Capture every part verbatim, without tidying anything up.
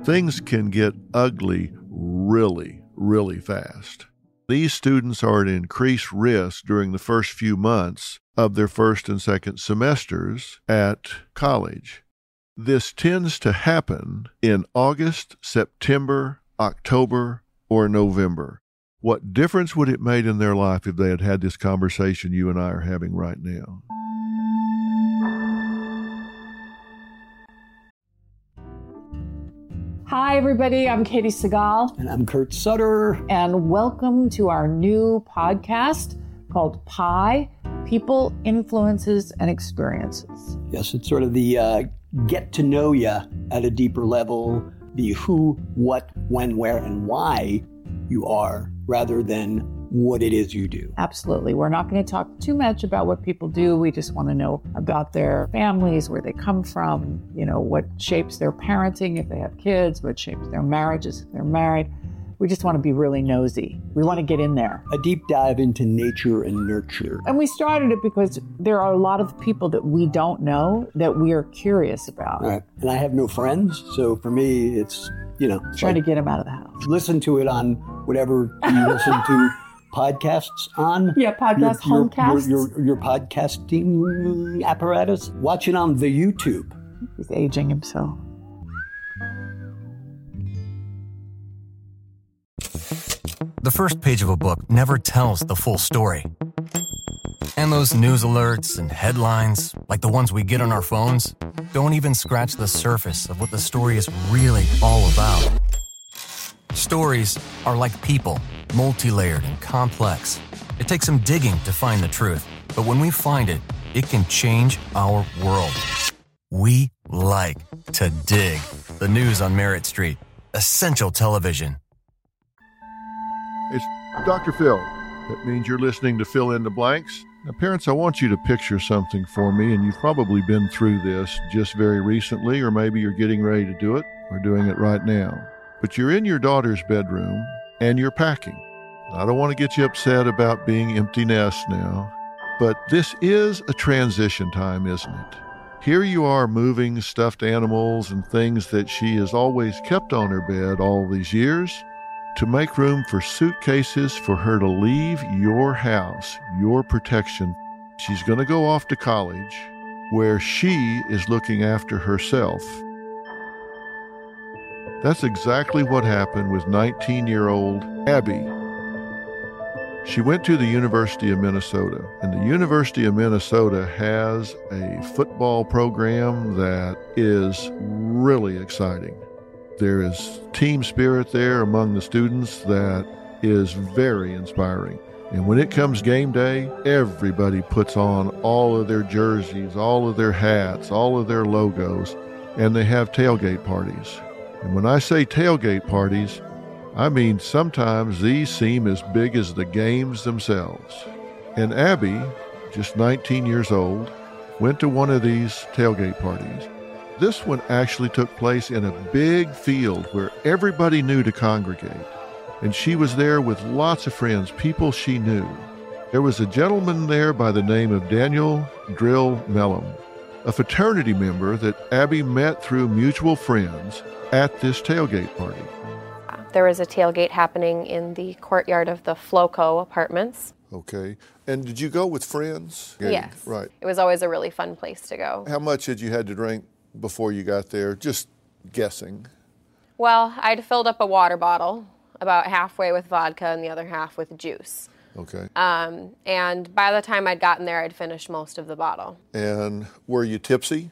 things can get ugly really, really fast. These students are at increased risk during the first few months of their first and second semesters at college. This tends to happen in August, September, October, or November. What difference would it make in their life if they had had this conversation you and I are having right now? Hi, everybody. I'm Katie Segal. And I'm Kurt Sutter. And welcome to our new podcast called Pi, People, Influences, and Experiences. Yes, it's sort of the uh, get to know you at a deeper level, the who, what, when, where, and why you are, rather than what it is you do. Absolutely. We're not going to talk too much about what people do. We just want to know about their families, where they come from, you know, what shapes their parenting if they have kids, what shapes their marriages if they're married. We just want to be really nosy. We want to get in there. A deep dive into nature and nurture. And we started it because there are a lot of people that we don't know that we are curious about. Right. And I have no friends, so for me, it's, you know. Trying like, to get them out of the house. Listen to it on whatever you listen to podcasts on. Yeah, podcast, your, homecasts. Your, your, your podcasting apparatus. Watch it on the YouTube. He's aging himself. The first page of a book never tells the full story. And those news alerts and headlines, like the ones we get on our phones, don't even scratch the surface of what the story is really all about. Stories are like people, multi-layered and complex. It takes some digging to find the truth, but when we find it, it can change our world. We like to dig. The news on Merritt Street. Essential television. It's Doctor Phil. That means you're listening to Fill in the Blanks. Now, parents, I want you to picture something for me, and you've probably been through this just very recently, or maybe you're getting ready to do it, or doing it right now. But you're in your daughter's bedroom, and you're packing. I don't want to get you upset about being empty nest now, but this is a transition time, isn't it? Here you are moving stuffed animals and things that she has always kept on her bed all these years to make room for suitcases for her to leave your house, your protection. She's going to go off to college where she is looking after herself. That's exactly what happened with nineteen-year-old Abby. She went to the University of Minnesota, and the University of Minnesota has a football program that is really exciting. There is team spirit there among the students that is very inspiring. And when it comes game day, everybody puts on all of their jerseys, all of their hats, all of their logos, and they have tailgate parties. And when I say tailgate parties, I mean sometimes these seem as big as the games themselves. And Abby, just nineteen years old, went to one of these tailgate parties. This one actually took place in a big field where everybody knew to congregate. And she was there with lots of friends, people she knew. There was a gentleman there by the name of Daniel Drill Mellum, a fraternity member that Abby met through mutual friends at this tailgate party. There was a tailgate happening in the courtyard of the Floco apartments. Okay. And did you go with friends? Yes. Right. It was always a really fun place to go. How much had you had to drink before you got there? Just guessing. Well, I'd filled up a water bottle, about halfway with vodka and the other half with juice. Okay. Um, and by the time I'd gotten there, I'd finished most of the bottle. And were you tipsy?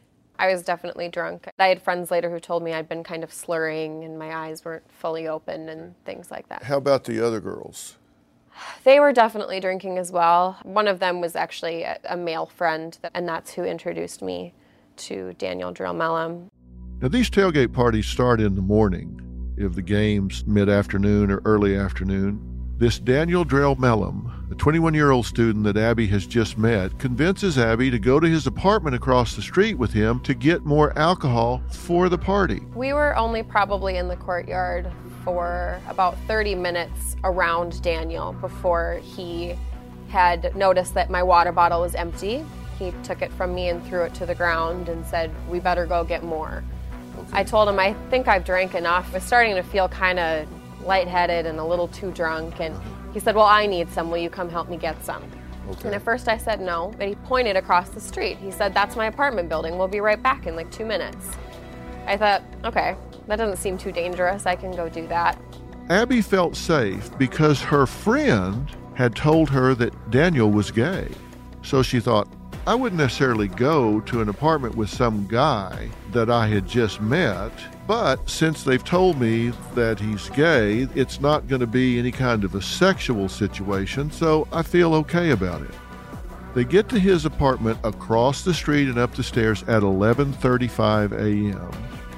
I was definitely drunk. I had friends later who told me I'd been kind of slurring and my eyes weren't fully open and things like that. How about the other girls? They were definitely drinking as well. One of them was actually a, a male friend, and that's who introduced me to Daniel Drill Mellum. Now, these tailgate parties start in the morning, if the game's mid-afternoon or early afternoon. This Daniel Drill Mellum, a twenty-one-year-old student that Abby has just met, convinces Abby to go to his apartment across the street with him to get more alcohol for the party. We were only probably in the courtyard for about thirty minutes around Daniel before he had noticed that my water bottle was empty. He took it from me and threw it to the ground and said, "We better go get more." I told him I think I've drank enough. I was starting to feel kind of lightheaded and a little too drunk, and he said, well, I need some. Will you come help me get some? Okay. And at first I said no, but he pointed across the street. He said, that's my apartment building. We'll be right back in like two minutes. I thought, okay, that doesn't seem too dangerous. I can go do that. Abby felt safe because her friend had told her that Daniel was gay. So she thought, I wouldn't necessarily go to an apartment with some guy that I had just met, but since they've told me that he's gay, it's not going to be any kind of a sexual situation, so I feel okay about it. They get to his apartment across the street and up the stairs at eleven thirty-five a.m.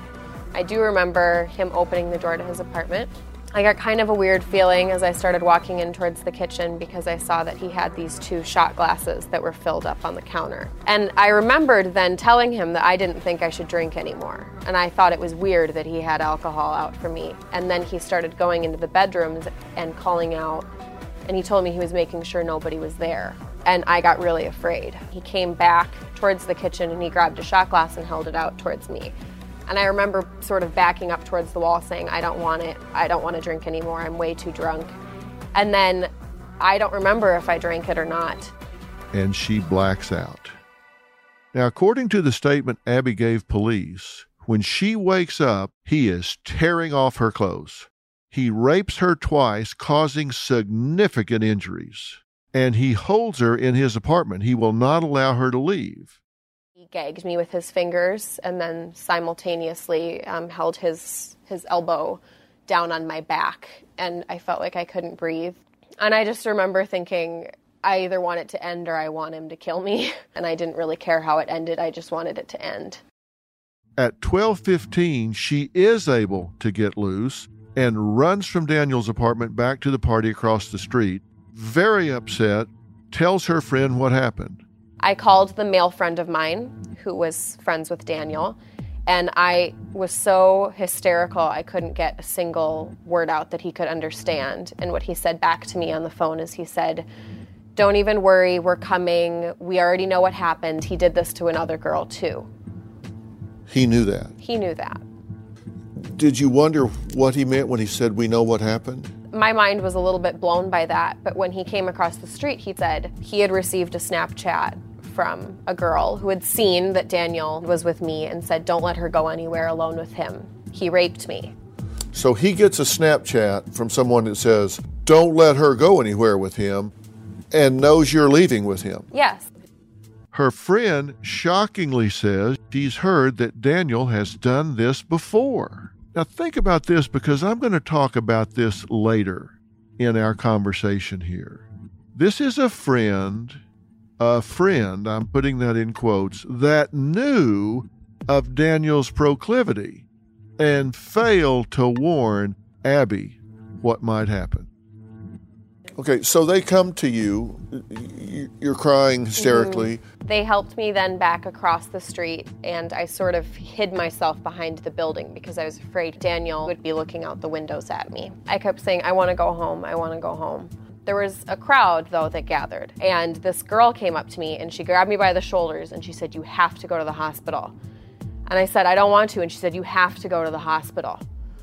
I do remember him opening the door to his apartment. I got kind of a weird feeling as I started walking in towards the kitchen because I saw that he had these two shot glasses that were filled up on the counter. And I remembered then telling him that I didn't think I should drink anymore. And I thought it was weird that he had alcohol out for me. And then he started going into the bedrooms and calling out, and he told me he was making sure nobody was there. And I got really afraid. He came back towards the kitchen and he grabbed a shot glass and held it out towards me. And I remember sort of backing up towards the wall saying, I don't want it. I don't want to drink anymore. I'm way too drunk. And then I don't remember if I drank it or not. And she blacks out. Now, according to the statement Abby gave police, when she wakes up, he is tearing off her clothes. He rapes her twice, causing significant injuries. And he holds her in his apartment. He will not allow her to leave. He gagged me with his fingers and then simultaneously um, held his his elbow down on my back, and I felt like I couldn't breathe. And I just remember thinking, I either want it to end or I want him to kill me, and I didn't really care how it ended. I just wanted it to end. At twelve fifteen, she is able to get loose and runs from Daniel's apartment back to the party across the street. Very upset, tells her friend what happened. I called the male friend of mine who was friends with Daniel, and I was so hysterical I couldn't get a single word out that he could understand. And what he said back to me on the phone is he said, don't even worry, we're coming. We already know what happened. He did this to another girl too. He knew that? He knew that. Did you wonder what he meant when he said, we know what happened? My mind was a little bit blown by that, but when he came across the street, he said he had received a Snapchat from a girl who had seen that Daniel was with me and said, don't let her go anywhere alone with him. He raped me. So he gets a Snapchat from someone that says, don't let her go anywhere with him, and knows you're leaving with him. Yes. Her friend shockingly says she's heard that Daniel has done this before. Now think about this, because I'm going to talk about this later in our conversation here. This is a friend A friend, I'm putting that in quotes, that knew of Daniel's proclivity and failed to warn Abby what might happen. Okay, so they come to you, you're crying hysterically. Mm-hmm. They helped me then back across the street, and I sort of hid myself behind the building because I was afraid Daniel would be looking out the windows at me. I kept saying, I want to go home, I want to go home. There was a crowd, though, that gathered, and this girl came up to me, and she grabbed me by the shoulders, and she said, you have to go to the hospital. And I said, I don't want to, and she said, you have to go to the hospital.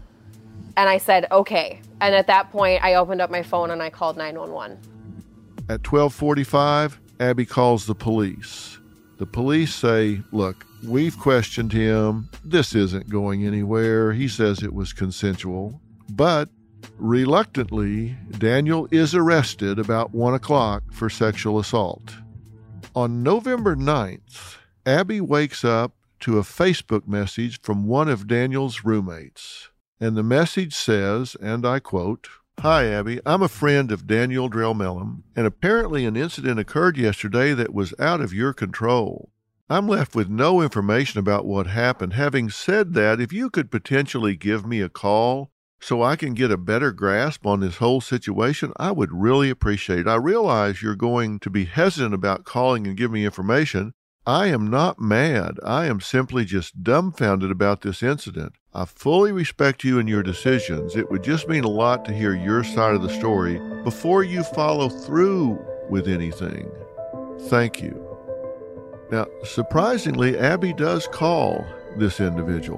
And I said, okay. And at that point, I opened up my phone, and I called nine one one. At twelve forty-five, Abby calls the police. The police say, look, we've questioned him. This isn't going anywhere. He says it was consensual, but reluctantly, Daniel is arrested about one o'clock for sexual assault. On November ninth, Abby wakes up to a Facebook message from one of Daniel's roommates. And the message says, and I quote, Hi, Abby. I'm a friend of Daniel Drelmelem, and apparently an incident occurred yesterday that was out of your control. I'm left with no information about what happened. Having said that, if you could potentially give me a call so I can get a better grasp on this whole situation, I would really appreciate it. I realize you're going to be hesitant about calling and giving me information. I am not mad. I am simply just dumbfounded about this incident. I fully respect you and your decisions. It would just mean a lot to hear your side of the story before you follow through with anything. Thank you. Now, surprisingly, Abby does call this individual.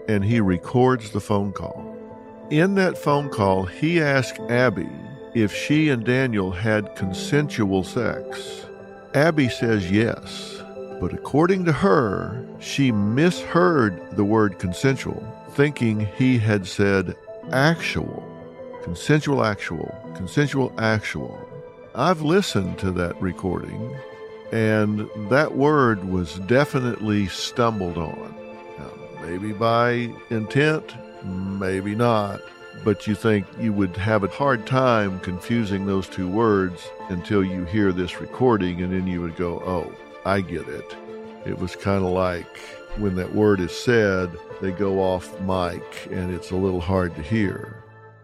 and he records the phone call. In that phone call, he asked Abby if she and Daniel had consensual sex. Abby says yes, but according to her, she misheard the word consensual, thinking he had said actual. Consensual actual. Consensual actual. I've listened to that recording, and that word was definitely stumbled on. Now, maybe by intent, maybe not, but you think you would have a hard time confusing those two words until you hear this recording, and then you would go, oh, I get it. It was kind of like when that word is said, they go off mic, and it's a little hard to hear.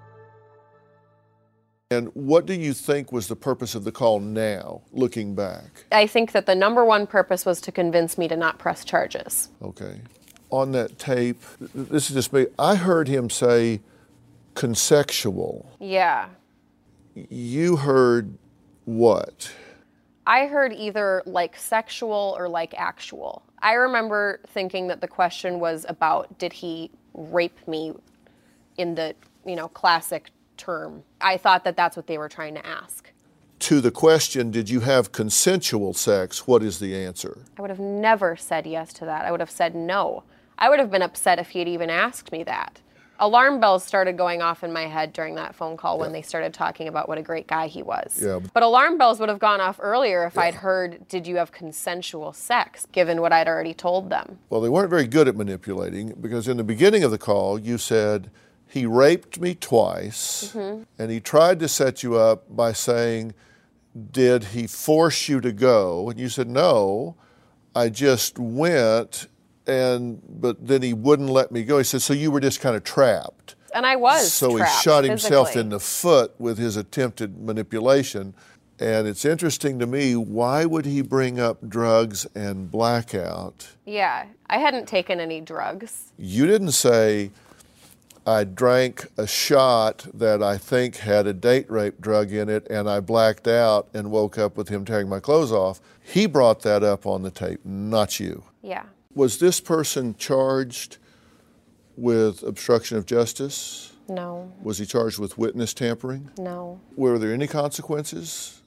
And what do you think was the purpose of the call now, looking back? I think that the number one purpose was to convince me to not press charges. Okay. On that tape, this is just me, I heard him say consensual. Yeah. You heard what? I heard either like sexual or like actual. I remember thinking that the question was about, did he rape me in the, you know, classic term. I thought that that's what they were trying to ask. To the question, did you have consensual sex? What is the answer? I would have never said yes to that. I would have said no. I would have been upset if he had even asked me that. Alarm bells started going off in my head during that phone call when yeah. they started talking about what a great guy he was. Yeah. But alarm bells would have gone off earlier if yeah. I'd heard, did you have consensual sex, given what I'd already told them. Well, they weren't very good at manipulating, because in the beginning of the call, you said, he raped me twice, mm-hmm. and he tried to set you up by saying, did he force you to go? And you said, no, I just went, and but then he wouldn't let me go. He said, so you were just kind of trapped. And I was So trapped, he shot himself physically. in the foot with his attempted manipulation. And it's interesting to me, why would he bring up drugs and blackout? Yeah, I hadn't taken any drugs. You didn't say, I drank a shot that I think had a date rape drug in it, and I blacked out and woke up with him tearing my clothes off. He brought that up on the tape, not you. Yeah. Was this person charged with obstruction of justice? No. Was he charged with witness tampering? No. Were there any consequences?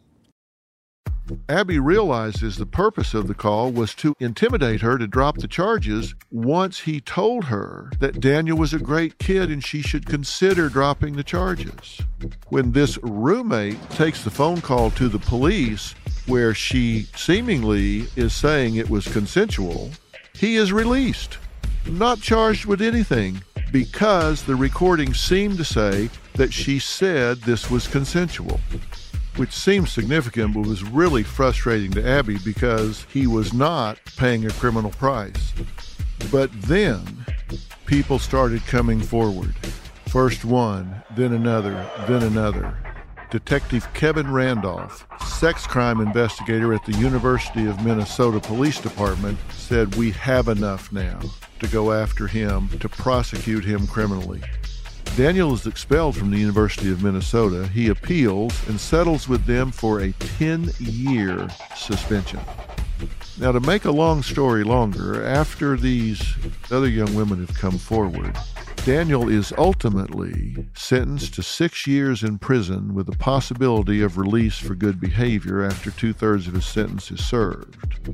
Abby realizes the purpose of the call was to intimidate her to drop the charges once he told her that Daniel was a great kid and she should consider dropping the charges. When this roommate takes the phone call to the police, where she seemingly is saying it was consensual, he is released, not charged with anything, because the recording seemed to say that she said this was consensual, which seems significant but was really frustrating to Abby because he was not paying a criminal price. But then people started coming forward. First one, then another, then another. Detective Kevin Randolph, sex crime investigator at the University of Minnesota Police Department, said we have enough now to go after him to prosecute him criminally. Daniel is expelled from the University of Minnesota. He appeals and settles with them for a ten-year suspension. Now, to make a long story longer, after these other young women have come forward, Daniel is ultimately sentenced to six years in prison with the possibility of release for good behavior after two-thirds of his sentence is served.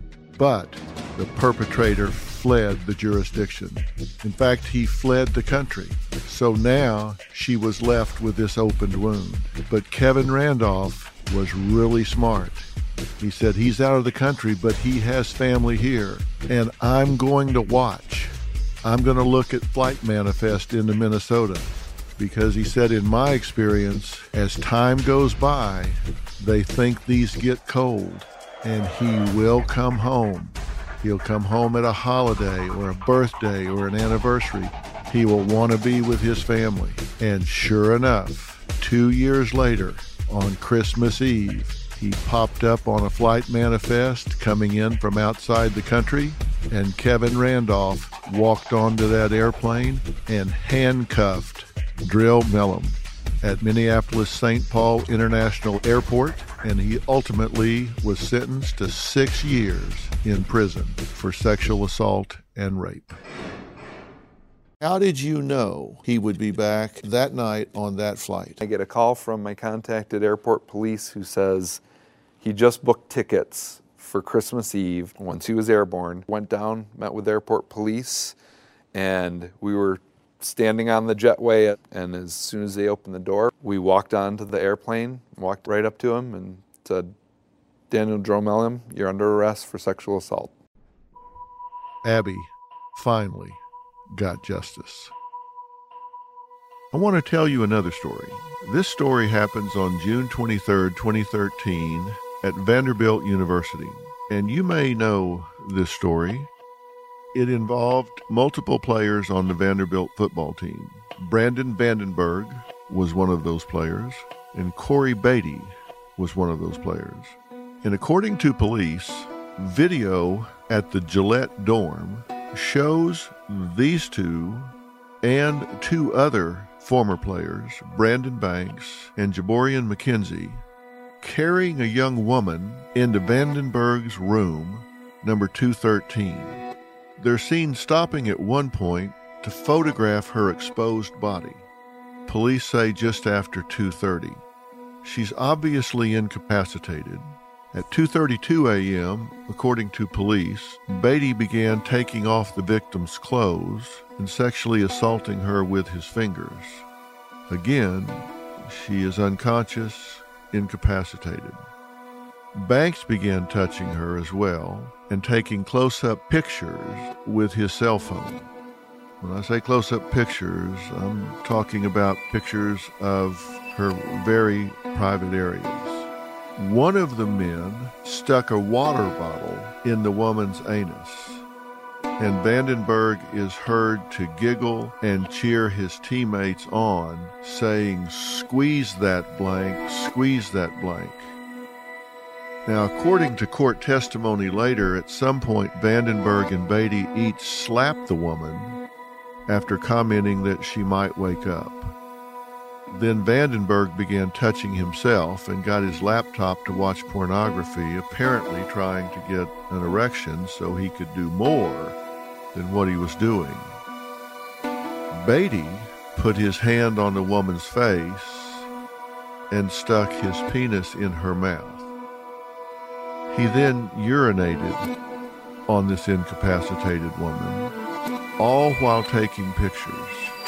But the perpetrator fled the jurisdiction. In fact, he fled the country. So now she was left with this opened wound. But Kevin Randolph was really smart. He said he's out of the country, but he has family here. And I'm going to watch. I'm going to look at Flight Manifest into Minnesota. Because he said, in my experience, as time goes by, they think these get cold. And he will come home. He'll come home at a holiday or a birthday or an anniversary. He will want to be with his family. And sure enough, two years later, on Christmas Eve, he popped up on a Flight Manifest coming in from outside the country, and Kevin Randolph walked onto that airplane and handcuffed Drill Mellum at Minneapolis-Saint Paul International Airport, and he ultimately was sentenced to six years in prison for sexual assault and rape. How did you know he would be back that night on that flight? I get a call from my contact at airport police who says he just booked tickets for Christmas Eve once he was airborne. Went down, met with airport police, and we were standing on the jetway, and as soon as they opened the door, we walked onto the airplane, walked right up to him and said, "Daniel Dromellium, you're under arrest for sexual assault." Abby finally got justice. I want to tell you another story. This story happens on June twenty-third, twenty thirteen at Vanderbilt University. And you may know this story. It involved multiple players on the Vanderbilt football team. Brandon Vandenberg was one of those players, and Corey Beatty was one of those players. And according to police, video at the Gillette dorm shows these two and two other former players, Brandon Banks and Jaborian McKenzie, carrying a young woman into Vandenberg's room, number two thirteen. They're seen stopping at one point to photograph her exposed body. Police say just after two thirty. She's obviously incapacitated. At two thirty-two a.m., according to police, Beatty began taking off the victim's clothes and sexually assaulting her with his fingers. Again, she is unconscious, incapacitated. Banks began touching her as well and taking close-up pictures with his cell phone. When I say close-up pictures, I'm talking about pictures of her very private areas. One of the men stuck a water bottle in the woman's anus, and Vandenberg is heard to giggle and cheer his teammates on, saying, "Squeeze that blank, squeeze that blank." Now, according to court testimony later, at some point Vandenberg and Beatty each slapped the woman after commenting that she might wake up. Then Vandenberg began touching himself and got his laptop to watch pornography, apparently trying to get an erection so he could do more than what he was doing. Beatty put his hand on the woman's face and stuck his penis in her mouth. He then urinated on this incapacitated woman, all while taking pictures.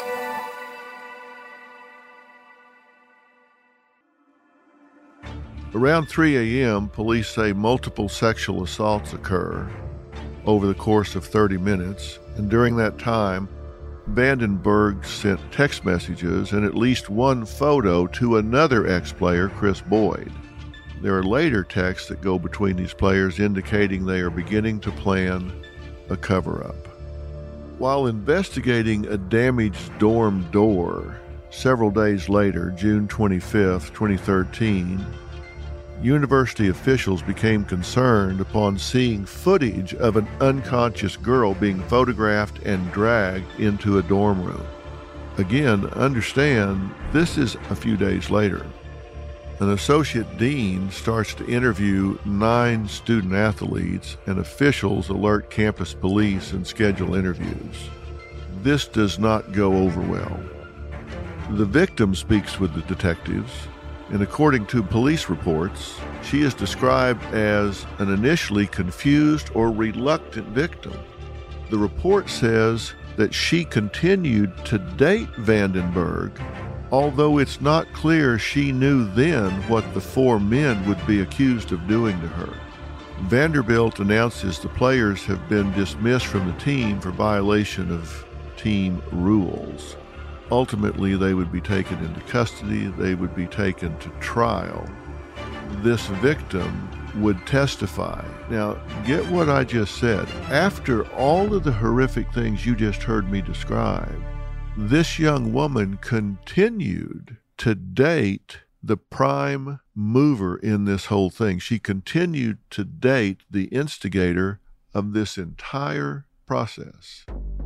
Around three a.m., police say multiple sexual assaults occur over the course of thirty minutes, and during that time, Vandenberg sent text messages and at least one photo to another ex-player, Chris Boyd. There are later texts that go between these players indicating they are beginning to plan a cover-up. While investigating a damaged dorm door several days later, June twenty-fifth, twenty thirteen, university officials became concerned upon seeing footage of an unconscious girl being photographed and dragged into a dorm room. Again, understand, this is a few days later. An associate dean starts to interview nine student athletes, and officials alert campus police and schedule interviews. This does not go over well. The victim speaks with the detectives, and according to police reports, she is described as an initially confused or reluctant victim. The report says that she continued to date Vandenberg, although it's not clear she knew then what the four men would be accused of doing to her. Vanderbilt announces the players have been dismissed from the team for violation of team rules. Ultimately, they would be taken into custody, they would be taken to trial. This victim would testify. Now, get what I just said. After all of the horrific things you just heard me describe, this young woman continued to date the prime mover in this whole thing. She continued to date the instigator of this entire process.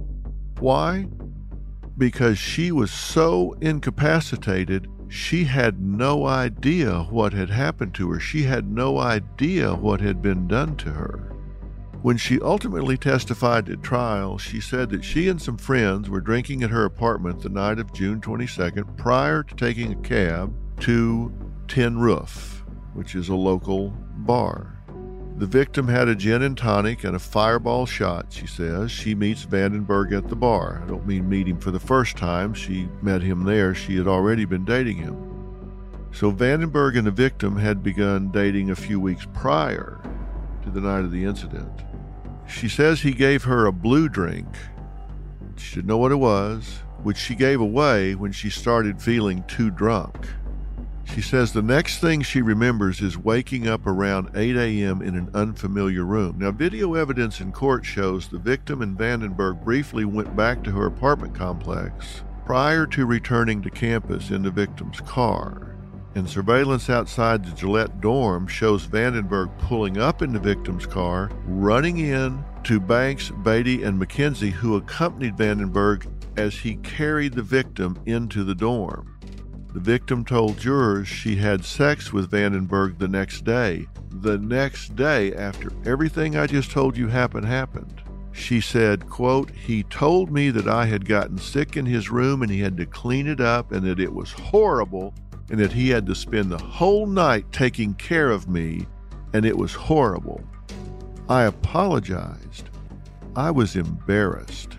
Why? Because she was so incapacitated, she had no idea what had happened to her. She had no idea what had been done to her. When she ultimately testified at trial, she said that she and some friends were drinking at her apartment the night of June twenty-second prior to taking a cab to Tin Roof, which is a local bar. The victim had a gin and tonic and a fireball shot, she says. She meets Vandenberg at the bar. I don't mean meet him for the first time. She met him there. She had already been dating him. So Vandenberg and the victim had begun dating a few weeks prior to the night of the incident. She says he gave her a blue drink. She didn't know what it was, which she gave away when she started feeling too drunk. She says the next thing she remembers is waking up around eight a.m. in an unfamiliar room. Now, video evidence in court shows the victim and Vandenberg briefly went back to her apartment complex prior to returning to campus in the victim's car. And surveillance outside the Gillette dorm shows Vandenberg pulling up in the victim's car, running in to Banks, Beatty, and McKenzie, who accompanied Vandenberg as he carried the victim into the dorm. The victim told jurors she had sex with Vandenberg the next day. The next day, after everything I just told you happened, happened. She said, quote, he told me that I had gotten sick in his room and he had to clean it up and that it was horrible and that he had to spend the whole night taking care of me and it was horrible. I apologized. I was embarrassed.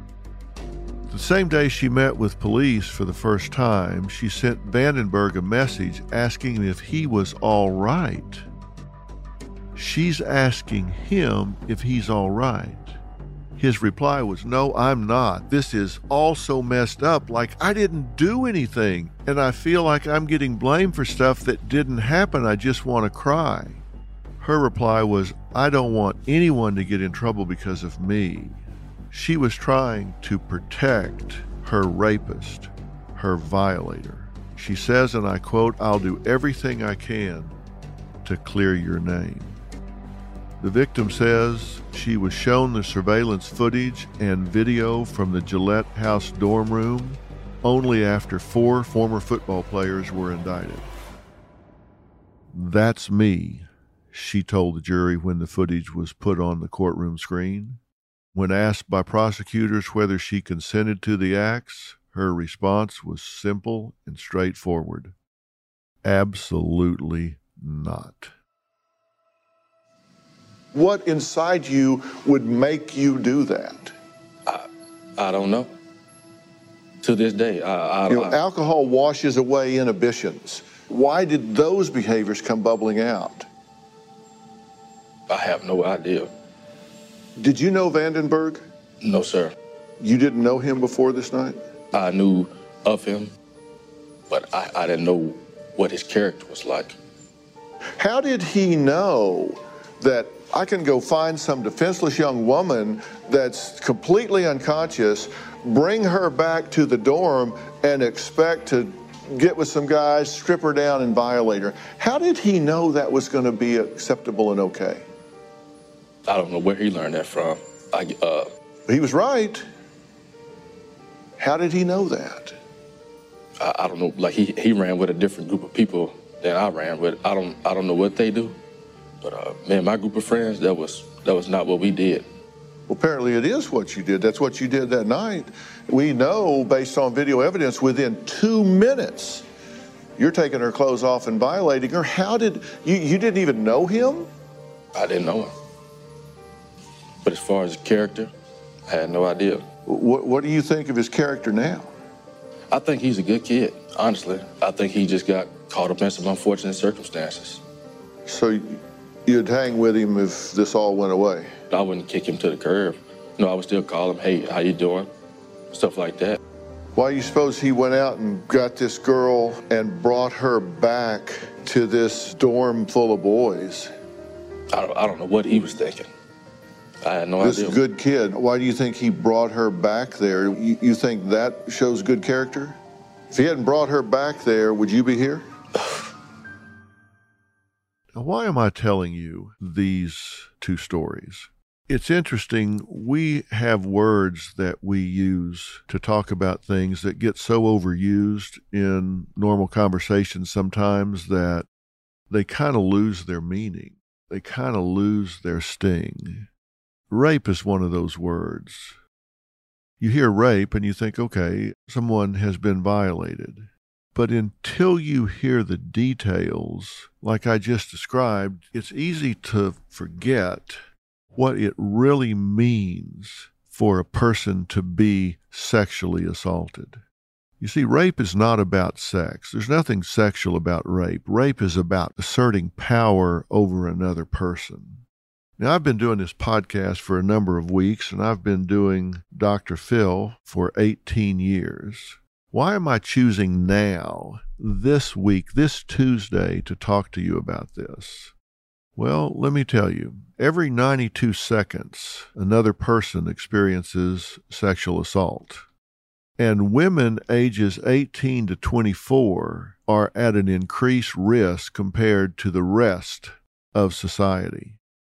The same day she met with police for the first time, she sent Vandenberg a message asking if he was all right. She's asking him if he's all right. His reply was, no, I'm not. This is all so messed up, like I didn't do anything, and I feel like I'm getting blamed for stuff that didn't happen. I just want to cry. Her reply was, I don't want anyone to get in trouble because of me. She was trying to protect her rapist, her violator. She says, and I quote, I'll do everything I can to clear your name. The victim says she was shown the surveillance footage and video from the Gillette House dorm room only after four former football players were indicted. That's me, she told the jury when the footage was put on the courtroom screen. When asked by prosecutors whether she consented to the acts, her response was simple and straightforward. Absolutely not. What inside you would make you do that? I, I don't know. To this day, I, I, you know, I, alcohol washes away inhibitions. Why did those behaviors come bubbling out? I have no idea. Did you know Vandenberg? No, sir. You didn't know him before this night? I knew of him, but I, I didn't know what his character was like. How did he know that I can go find some defenseless young woman that's completely unconscious, bring her back to the dorm, and expect to get with some guys, strip her down, and violate her? How did he know that was going to be acceptable and okay? I don't know where he learned that from. I, uh, he was right. How did he know that? I, I don't know. Like he, he ran with a different group of people than I ran with. I don't I don't know what they do, but uh, man, my group of friends, that was that was not what we did. Well, apparently it is what you did. That's what you did that night. We know, based on video evidence, within two minutes, you're taking her clothes off and violating her. How did you? You didn't even know him? I didn't know him. But as far as character, I had no idea. What, what do you think of his character now? I think he's a good kid, honestly. I think he just got caught up in some unfortunate circumstances. So you'd hang with him if this all went away? I wouldn't kick him to the curb. No, I would still call him, hey, how you doing? Stuff like that. Why do you suppose he went out and got this girl and brought her back to this dorm full of boys? I don't, I don't know what he was thinking. I had no this idea. This good kid, why do you think he brought her back there? You, you think that shows good character? If he hadn't brought her back there, would you be here? Now, why am I telling you these two stories? It's interesting. We have words that we use to talk about things that get so overused in normal conversations sometimes that they kind of lose their meaning. They kind of lose their sting. rape is one of those words. You hear rape and you think, okay, someone has been violated. But until you hear the details, like I just described, it's easy to forget what it really means for a person to be sexually assaulted. You see, rape is not about sex. There's nothing sexual about rape. Rape is about asserting power over another person. Now, I've been doing this podcast for a number of weeks, and I've been doing Doctor Phil for eighteen years. Why am I choosing now, this week, this Tuesday, to talk to you about this? Well, let me tell you, every ninety-two seconds, another person experiences sexual assault. And women ages eighteen to twenty-four are at an increased risk compared to the rest of society.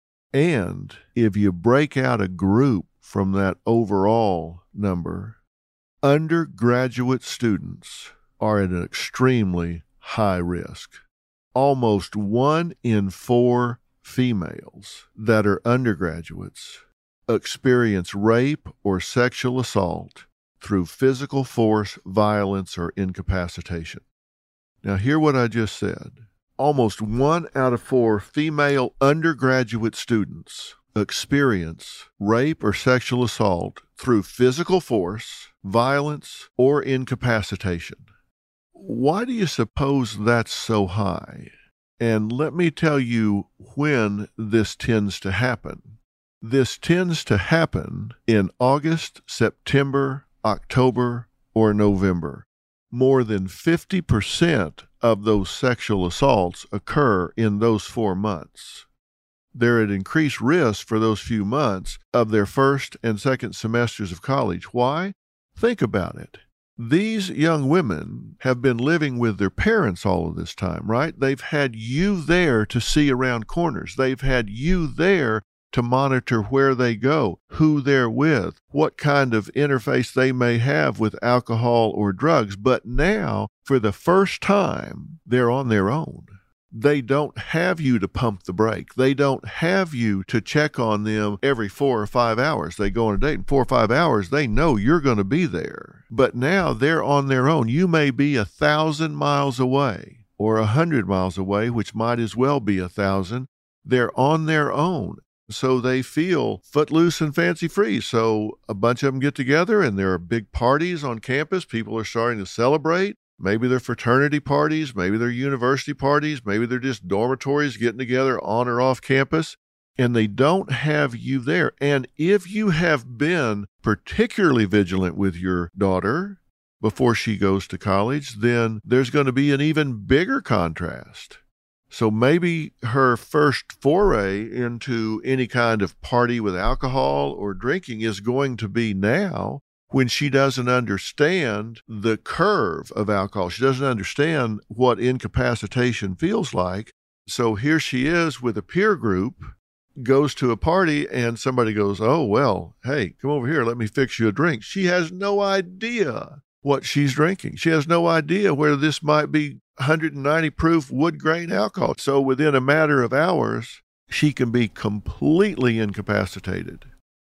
And if you break out a group from that overall number, undergraduate students are at an extremely high risk. Almost one in four females that are undergraduates experience rape or sexual assault through physical force, violence, or incapacitation. Now, hear what I just said. Almost one out of four female undergraduate students experience rape or sexual assault through physical force, violence, or incapacitation. Why do you suppose that's so high? And let me tell you when this tends to happen. This tends to happen in August, September, October, or November. More than fifty percent of those sexual assaults occur in those four months. They're at increased risk for those few months of their first and second semesters of college. Why? Think about it. These young women have been living with their parents all of this time, right? They've had you there to see around corners. They've had you there to monitor where they go, who they're with, what kind of interface they may have with alcohol or drugs. But now, for the first time, they're on their own. They don't have you to pump the brake. They don't have you to check on them every four or five hours. They go on a date in four or five hours. They know you're going to be there. But now they're on their own. You may be a thousand miles away or a hundred miles away, which might as well be a thousand. They're on their own. So they feel footloose and fancy free. So a bunch of them get together and there are big parties on campus. People are starting to celebrate. Maybe they're fraternity parties. Maybe they're university parties. Maybe they're just dormitories getting together on or off campus. And they don't have you there. And if you have been particularly vigilant with your daughter before she goes to college, then there's going to be an even bigger contrast. So maybe her first foray into any kind of party with alcohol or drinking is going to be now when she doesn't understand the curve of alcohol. She doesn't understand what incapacitation feels like. So here she is with a peer group, goes to a party, and somebody goes, oh, well, hey, come over here, let me fix you a drink. She has no idea what she's drinking. She has no idea whether this might be one hundred ninety proof wood grain alcohol. So within a matter of hours, she can be completely incapacitated.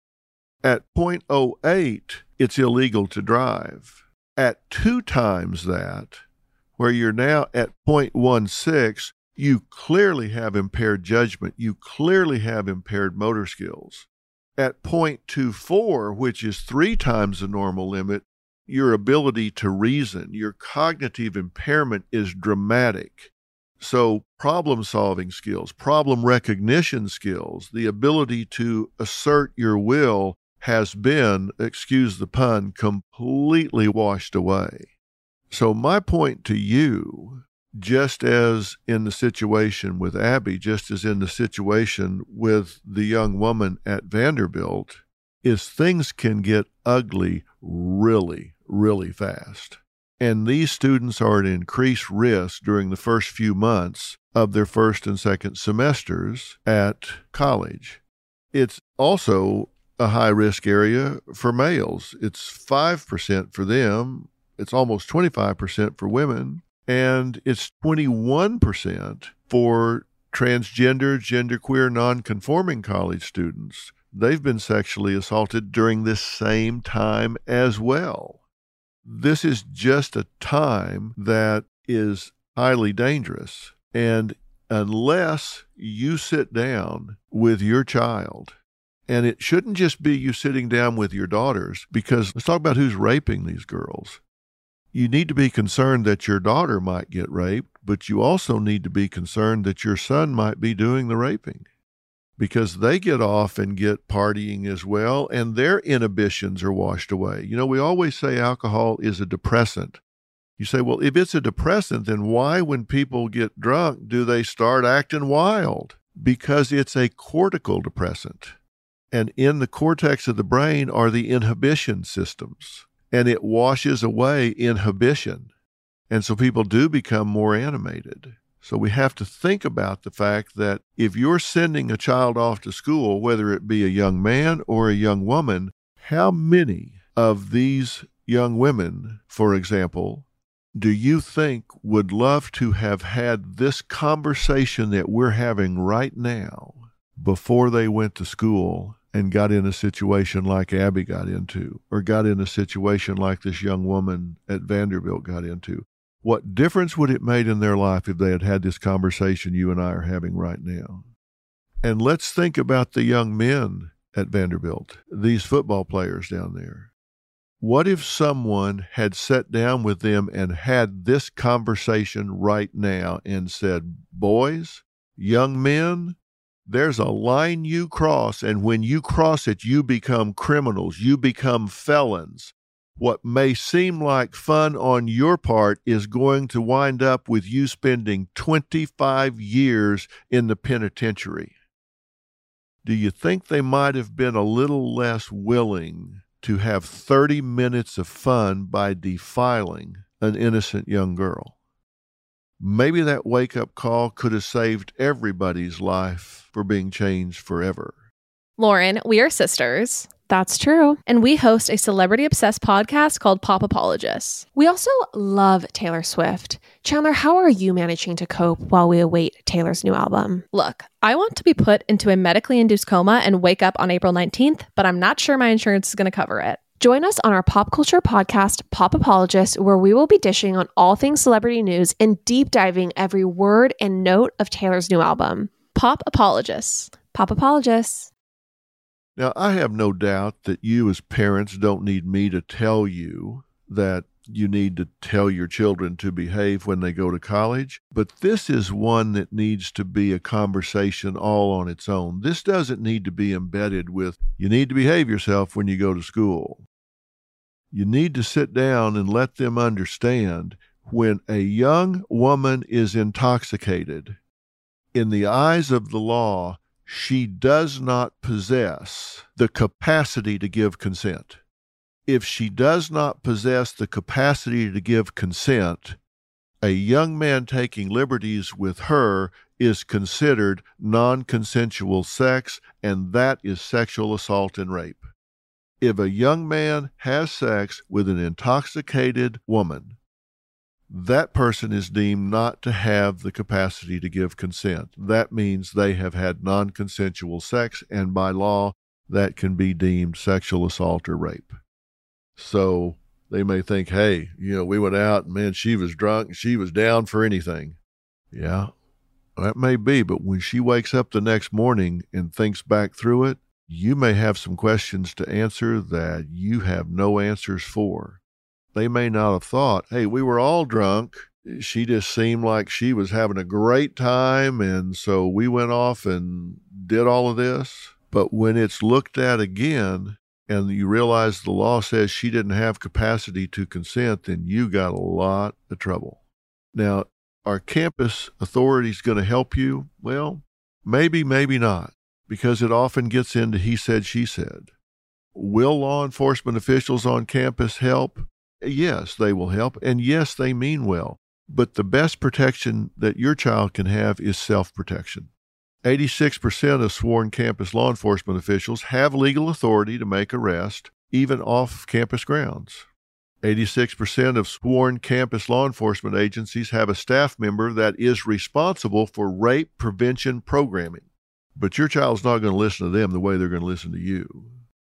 At zero point zero eight, it's illegal to drive. At two times that, where you're now at zero point one six, you clearly have impaired judgment. You clearly have impaired motor skills. At zero point two four, which is three times the normal limit, your ability to reason, your cognitive impairment is dramatic. So problem-solving skills, problem recognition skills, the ability to assert your will has been, excuse the pun, completely washed away. So my point to you, just as in the situation with Abby, just as in the situation with the young woman at Vanderbilt, is things can get ugly really, really fast. And these students are at increased risk during the first few months of their first and second semesters at college. It's also a high-risk area for males. It's five percent for them. It's almost twenty-five percent for women. And it's twenty-one percent for transgender, genderqueer, non-conforming college students. they've been sexually assaulted during this same time as well. This is just a time that is highly dangerous. And unless you sit down with your child, and it shouldn't just be you sitting down with your daughters, because let's talk about who's raping these girls. You need to be concerned that your daughter might get raped, but you also need to be concerned that your son might be doing the raping, because they get off and get partying as well, and their inhibitions are washed away. You know, we always say alcohol is a depressant. You say, well, if it's a depressant, then why, when people get drunk, do they start acting wild? Because it's a cortical depressant. And in the cortex of the brain are the inhibition systems, and it washes away inhibition. And so people do become more animated. So we have to think about the fact that if you're sending a child off to school, whether it be a young man or a young woman, how many of these young women, for example, do you think would love to have had this conversation that we're having right now before they went to school and got in a situation like Abby got into, or got in a situation like this young woman at Vanderbilt got into? What difference would it make in their life if they had had this conversation you and I are having right now? And let's think about the young men at Vanderbilt, these football players down there. What if someone had sat down with them and had this conversation right now and said, boys, young men, there's a line you cross, and when you cross it, you become criminals, you become felons. What may seem like fun on your part is going to wind up with you spending twenty-five years in the penitentiary. Do you think they might have been a little less willing to have thirty minutes of fun by defiling an innocent young girl? Maybe that wake-up call could have saved everybody's life for being changed forever. Lauren, we are sisters. That's true. And we host a celebrity-obsessed podcast called Pop Apologists. We also love Taylor Swift. Chandler, how are you managing to cope while we await Taylor's new album? Look, I want to be put into a medically induced coma and wake up on April nineteenth, but I'm not sure my insurance is going to cover it. Join us on our pop culture podcast, Pop Apologists, where we will be dishing on all things celebrity news and deep diving every word and note of Taylor's new album. Pop Apologists. Pop Apologists. Now, I have no doubt that you as parents don't need me to tell you that you need to tell your children to behave when they go to college, but this is one that needs to be a conversation all on its own. This doesn't need to be embedded with, you need to behave yourself when you go to school. You need to sit down and let them understand when a young woman is intoxicated, in the eyes of the law, she does not possess the capacity to give consent. If she does not possess the capacity to give consent, a young man taking liberties with her is considered non-consensual sex, and that is sexual assault and rape. If a young man has sex with an intoxicated woman, that person is deemed not to have the capacity to give consent. That means they have had non-consensual sex, and by law, that can be deemed sexual assault or rape. So they may think, hey, you know, we went out and, man, she was drunk, she was down for anything. Yeah, that may be, but when she wakes up the next morning and thinks back through it, you may have some questions to answer that you have no answers for. They may not have thought, hey, we were all drunk. She just seemed like she was having a great time, and so we went off and did all of this. But when it's looked at again and you realize the law says she didn't have capacity to consent, then you got a lot of trouble. Now, are campus authorities going to help you? Well, maybe, maybe not, because it often gets into he said, she said. Will law enforcement officials on campus help? Yes, they will help, and yes, they mean well. But the best protection that your child can have is self-protection. eighty-six percent of sworn campus law enforcement officials have legal authority to make arrests, even off campus grounds. eighty-six percent of sworn campus law enforcement agencies have a staff member that is responsible for rape prevention programming. but your child's not going to listen to them the way they're going to listen to you.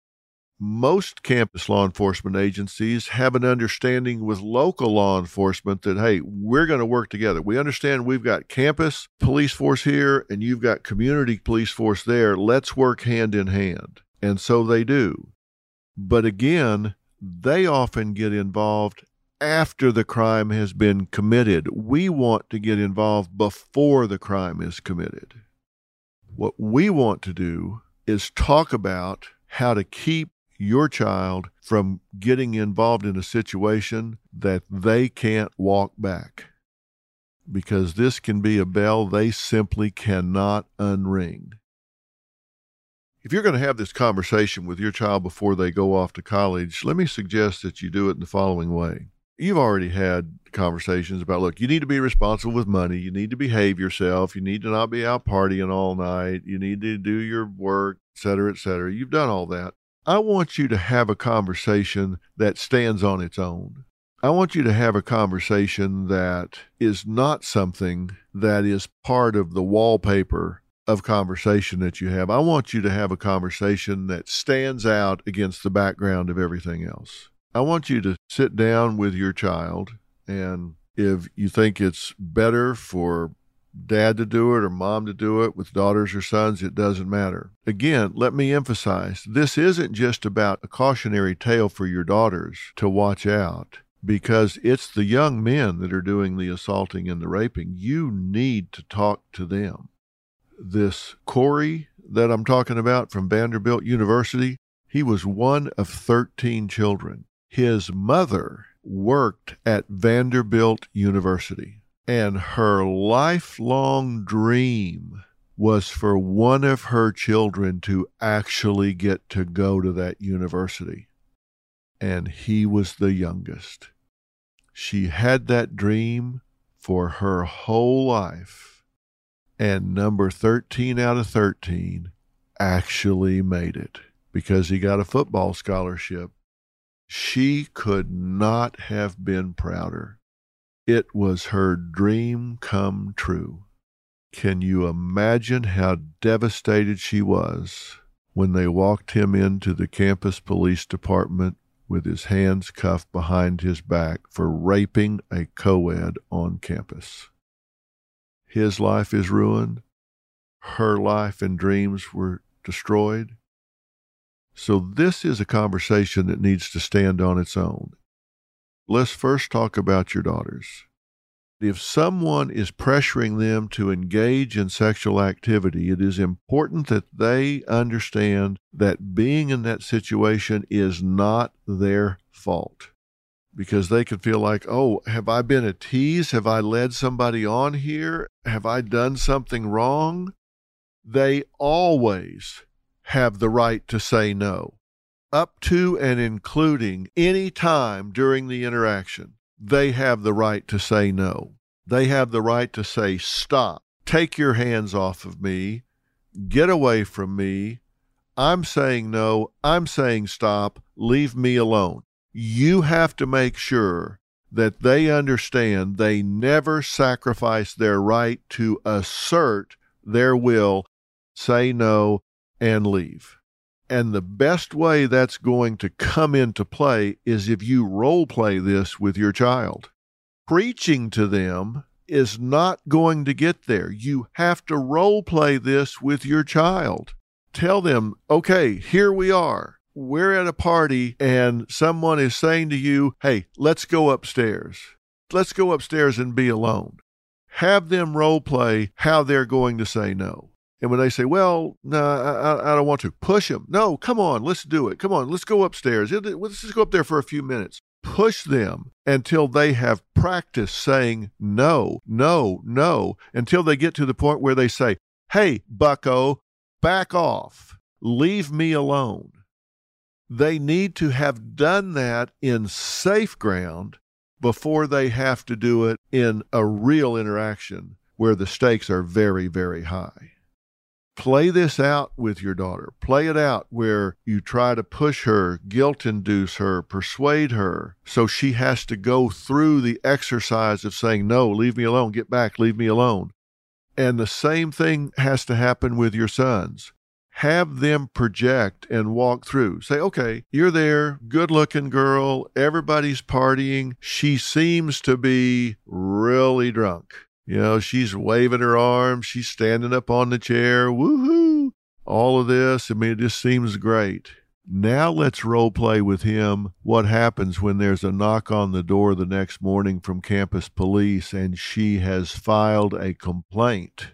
Most campus law enforcement agencies have an understanding with local law enforcement that, hey, we're going to work together. We understand we've got campus police force here and you've got community police force there. Let's work hand in hand. And so they do. But again, they often get involved after the crime has been committed. We want to get involved before the crime is committed. What we want to do is talk about how to keep your child from getting involved in a situation that they can't walk back, because this can be a bell they simply cannot unring. If you're going to have this conversation with your child before they go off to college, let me suggest that you do it in the following way. You've already had conversations about, look, you need to be responsible with money. You need to behave yourself. You need to not be out partying all night. You need to do your work, et cetera, et cetera. You've done all that. I want you to have a conversation that stands on its own. I want you to have a conversation that is not something that is part of the wallpaper of conversation that you have. I want you to have a conversation that stands out against the background of everything else. I want you to sit down with your child, and if you think it's better for dad to do it or mom to do it with daughters or sons, it doesn't matter. Again, let me emphasize, this isn't just about a cautionary tale for your daughters to watch out, because it's the young men that are doing the assaulting and the raping. You need to talk to them. This Corey that I'm talking about from Vanderbilt University, he was one of thirteen children. His mother worked at Vanderbilt University, and her lifelong dream was for one of her children to actually get to go to that university. And he was the youngest. She had that dream for her whole life. And number thirteen out of thirteen actually made it because he got a football scholarship. She could not have been prouder. It was her dream come true. Can you imagine how devastated she was when they walked him into the campus police department with his hands cuffed behind his back for raping a co-ed on campus? His life is ruined. Her life and dreams were destroyed. So this is a conversation that needs to stand on its own. Let's first talk about your daughters. If someone is pressuring them to engage in sexual activity, it is important that they understand that being in that situation is not their fault. Because they could feel like, oh, have I been a tease? Have I led somebody on here? Have I done something wrong? They always have the right to say no, up to and including any time during the interaction. They have the right to say no. They have the right to say, stop, take your hands off of me, get away from me. I'm saying no, I'm saying stop, leave me alone. You have to make sure that they understand they never sacrifice their right to assert their will, say no, and leave. And the best way that's going to come into play is if you role play this with your child. Preaching to them is not going to get there. You have to role play this with your child. Tell them, okay, here we are. We're at a party and someone is saying to you, hey, let's go upstairs. Let's go upstairs and be alone. Have them role play how they're going to say no. And when they say, well, no, I, I don't want to, push them. No, come on, let's do it. Come on, let's go upstairs. Let's just go up there for a few minutes. Push them until they have practiced saying no, no, no, until they get to the point where they say, hey, bucko, back off. Leave me alone. They need to have done that in safe ground before they have to do it in a real interaction where the stakes are very, very high. Play this out with your daughter. Play it out where you try to push her, guilt-induce her, persuade her, so she has to go through the exercise of saying, no, leave me alone, get back, leave me alone. And the same thing has to happen with your sons. Have them project and walk through. Say, okay, you're there, good-looking girl, everybody's partying. She seems to be really drunk. You know, she's waving her arms, she's standing up on the chair, woohoo, all of this. I mean, it just seems great. Now let's role play with him what happens when there's a knock on the door the next morning from campus police and she has filed a complaint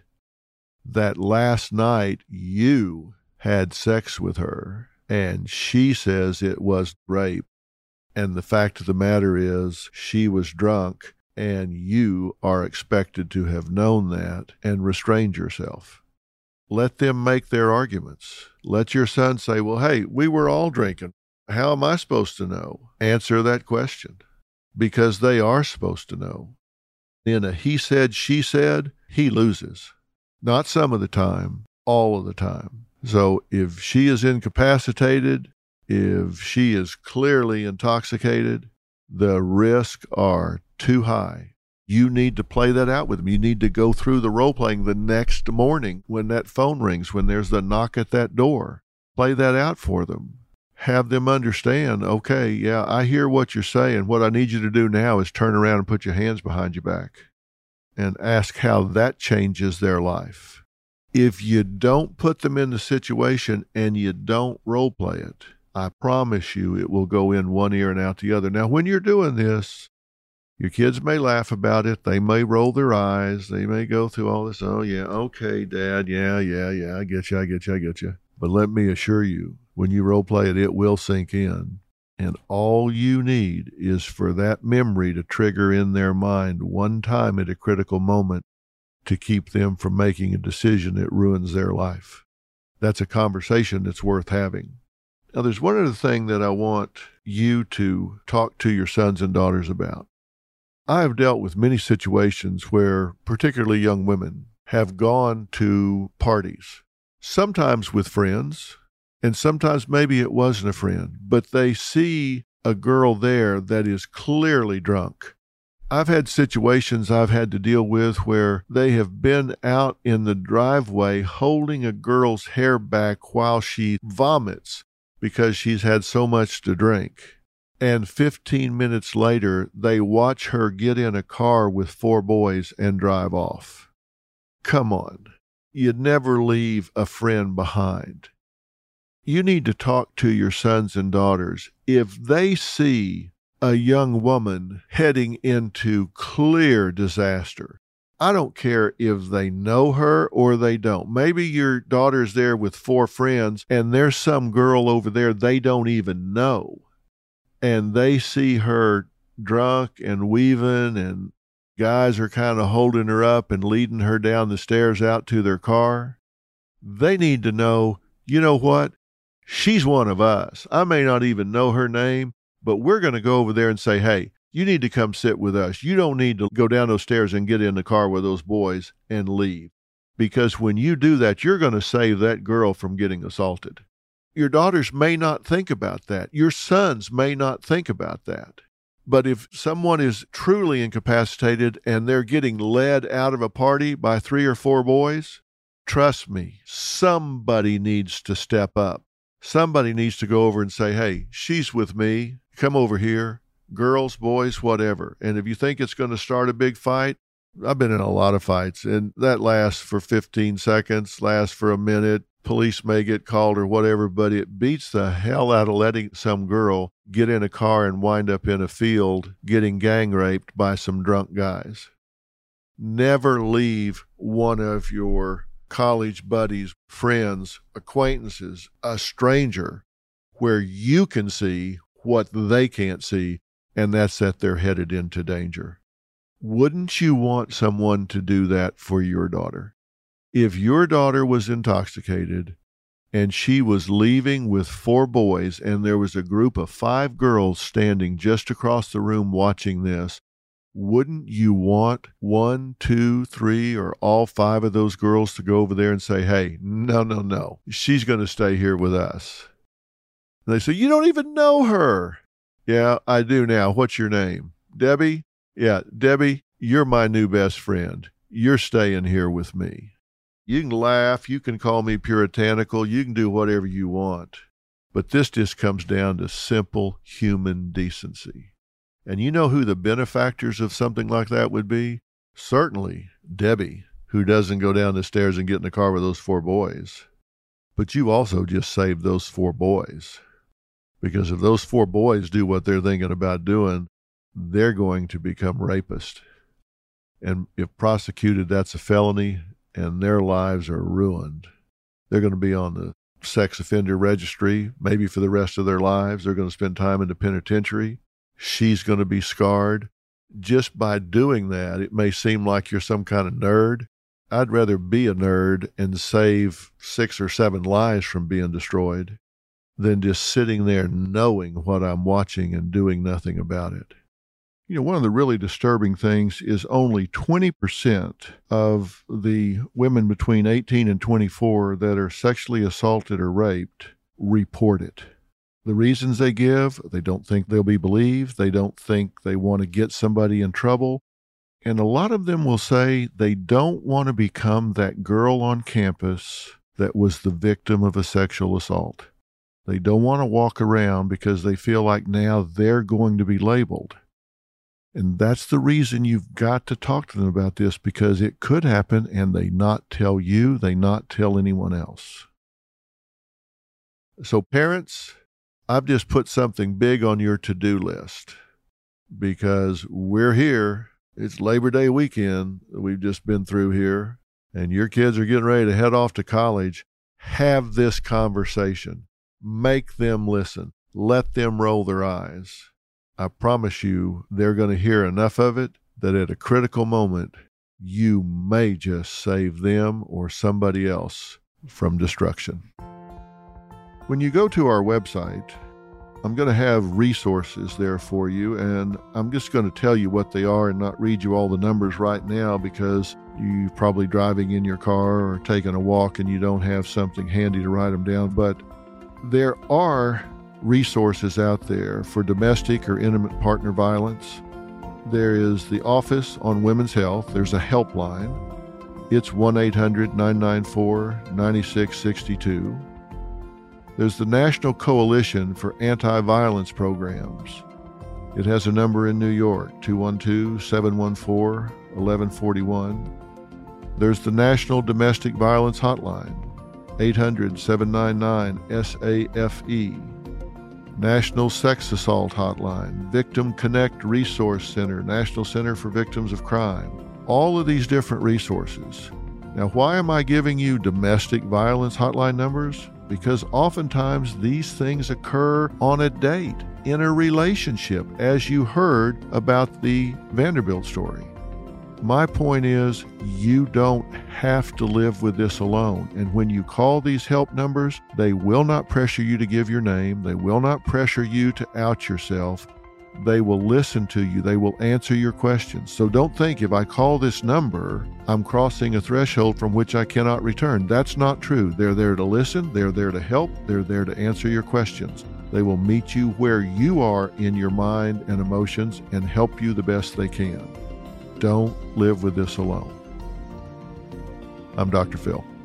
that last night you had sex with her and she says it was rape. And the fact of the matter is she was drunk and you are expected to have known that and restrained yourself. Let them make their arguments. Let your son say, well, hey, we were all drinking. How am I supposed to know? Answer that question, because they are supposed to know. In a he said, she said, he loses. Not some of the time, all of the time. So if she is incapacitated, if she is clearly intoxicated, the risks are too high. You need to play that out with them. You need to go through the role playing the next morning when that phone rings, when there's the knock at that door. Play that out for them. Have them understand, okay, yeah, I hear what you're saying. What I need you to do now is turn around and put your hands behind your back and ask how that changes their life. If you don't put them in the situation and you don't role play it, I promise you it will go in one ear and out the other. Now, when you're doing this, your kids may laugh about it. They may roll their eyes. They may go through all this. Oh, yeah, okay, Dad. Yeah, yeah, yeah. I get you. I get you. I get you. But let me assure you, when you role play it, it will sink in. And all you need is for that memory to trigger in their mind one time at a critical moment to keep them from making a decision that ruins their life. That's a conversation that's worth having. Now, there's one other thing that I want you to talk to your sons and daughters about. I have dealt with many situations where particularly young women have gone to parties, sometimes with friends, and sometimes maybe it wasn't a friend, but they see a girl there that is clearly drunk. I've had situations I've had to deal with where they have been out in the driveway holding a girl's hair back while she vomits because she's had so much to drink. And fifteen minutes later, they watch her get in a car with four boys and drive off. Come on. You'd never leave a friend behind. You need to talk to your sons and daughters. If they see a young woman heading into clear disaster, I don't care if they know her or they don't. Maybe your daughter's there with four friends and there's some girl over there they don't even know. And they see her drunk and weaving and guys are kind of holding her up and leading her down the stairs out to their car. They need to know, you know what? She's one of us. I may not even know her name, but we're going to go over there and say, hey, you need to come sit with us. You don't need to go down those stairs and get in the car with those boys and leave. Because when you do that, you're going to save that girl from getting assaulted. Your daughters may not think about that. Your sons may not think about that. But if someone is truly incapacitated and they're getting led out of a party by three or four boys, trust me, somebody needs to step up. Somebody needs to go over and say, hey, she's with me. Come over here. Girls, boys, whatever. And if you think it's going to start a big fight, I've been in a lot of fights, and that lasts for fifteen seconds, lasts for a minute. Police may get called or whatever, but it beats the hell out of letting some girl get in a car and wind up in a field getting gang raped by some drunk guys. Never leave one of your college buddies, friends, acquaintances, a stranger, where you can see what they can't see, and that's that they're headed into danger. Wouldn't you want someone to do that for your daughter? If your daughter was intoxicated and she was leaving with four boys and there was a group of five girls standing just across the room watching this, wouldn't you want one, two, three, or all five of those girls to go over there and say, hey, no, no, no, she's going to stay here with us? And they say, you don't even know her. Yeah, I do now. What's your name? Debbie? Yeah, Debbie, you're my new best friend. you're staying here with me. You can laugh, you can call me puritanical, you can do whatever you want. But this just comes down to simple human decency. And you know who the benefactors of something like that would be? Certainly Debbie, who doesn't go down the stairs and get in the car with those four boys. But you also just saved those four boys. Because if those four boys do what they're thinking about doing, they're going to become rapists. And if prosecuted, that's a felony, and their lives are ruined. They're going to be on the sex offender registry, maybe for the rest of their lives. They're going to spend time in the penitentiary. She's going to be scarred. Just by doing that, it may seem like you're some kind of nerd. I'd rather be a nerd and save six or seven lives from being destroyed than just sitting there knowing what I'm watching and doing nothing about it. You know, one of the really disturbing things is only twenty percent of the women between eighteen and twenty-four that are sexually assaulted or raped report it. The reasons they give, they don't think they'll be believed. They don't think they want to get somebody in trouble. And a lot of them will say they don't want to become that girl on campus that was the victim of a sexual assault. They don't want to walk around because they feel like now they're going to be labeled. And that's the reason you've got to talk to them about this, because it could happen and they not tell you, they not tell anyone else. So parents, I've just put something big on your to-do list because we're here. It's Labor Day weekend that we've just been through here, and your kids are getting ready to head off to college. Have this conversation. Make them listen. Let them roll their eyes. I promise you they're going to hear enough of it that at a critical moment, you may just save them or somebody else from destruction. When you go to our website, I'm going to have resources there for you, and I'm just going to tell you what they are and not read you all the numbers right now because you're probably driving in your car or taking a walk and you don't have something handy to write them down. But there are resources out there for domestic or intimate partner violence. There is the Office on Women's Health. There's a helpline. It's one eight hundred nine nine four nine six six two. There's the National Coalition for Anti-Violence Programs. It has a number in New York, two one two, seven one four, one one four one. There's the National Domestic Violence Hotline, eight hundred, seven nine nine, S A F E. National Sex Assault Hotline, Victim Connect Resource Center, National Center for Victims of Crime. All of these different resources. Now, why am I giving you domestic violence hotline numbers? Because oftentimes these things occur on a date, in a relationship, as you heard about the Vanderbilt story. My point is, you don't have to live with this alone. And when you call these help numbers, they will not pressure you to give your name. They will not pressure you to out yourself. They will listen to you. They will answer your questions. So don't think if I call this number, I'm crossing a threshold from which I cannot return. That's not true. They're there to listen. They're there to help. They're there to answer your questions. They will meet you where you are in your mind and emotions and help you the best they can. Don't live with this alone. I'm Doctor Phil.